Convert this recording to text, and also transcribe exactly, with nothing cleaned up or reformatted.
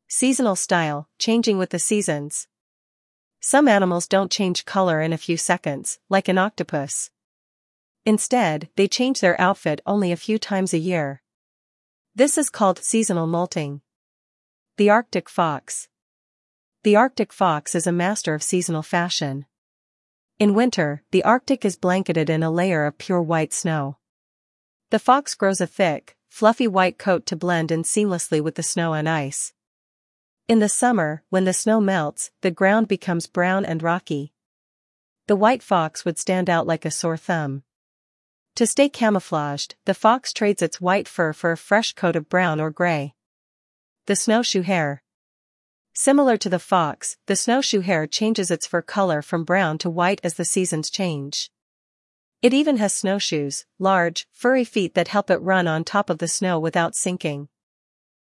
Seasonal style, changing with the seasons. Some animals don't change color in a few seconds, like an octopus. Instead, they change their outfit only a few times a year. This is called seasonal molting. The Arctic fox. The Arctic fox is a master of seasonal fashion. In winter, the Arctic is blanketed in a layer of pure white snow. The fox grows a thick, fluffy white coat to blend in seamlessly with the snow and ice. In the summer, when the snow melts, the ground becomes brown and rocky. The white fox would stand out like a sore thumb. To stay camouflaged, the fox trades its white fur for a fresh coat of brown or gray. The snowshoe hare. Similar to the fox, the snowshoe hare changes its fur color from brown to white as the seasons change. It even has snowshoes, large, furry feet that help it run on top of the snow without sinking.